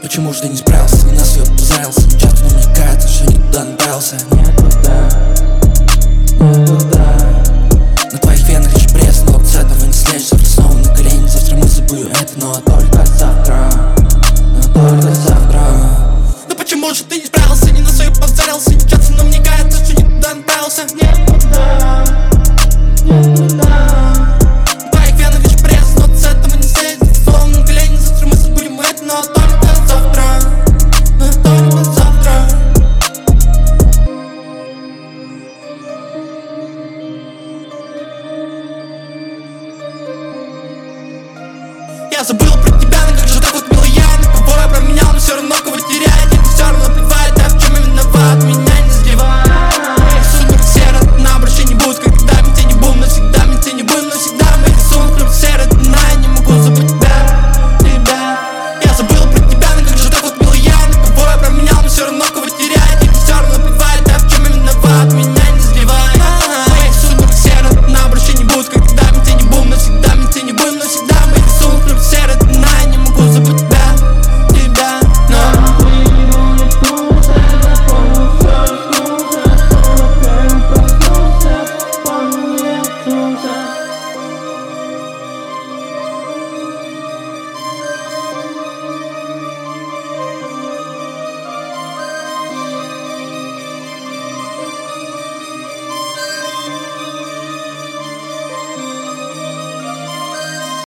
Почему же ты не справился? На нас ее позарился. Часто, но мне кажется, что не туда направился. Не туда, не туда. На твоих венах еще пресс, но с этого не слезешь. Завтра снова на колени, завтра мы забудем это, но только завтра.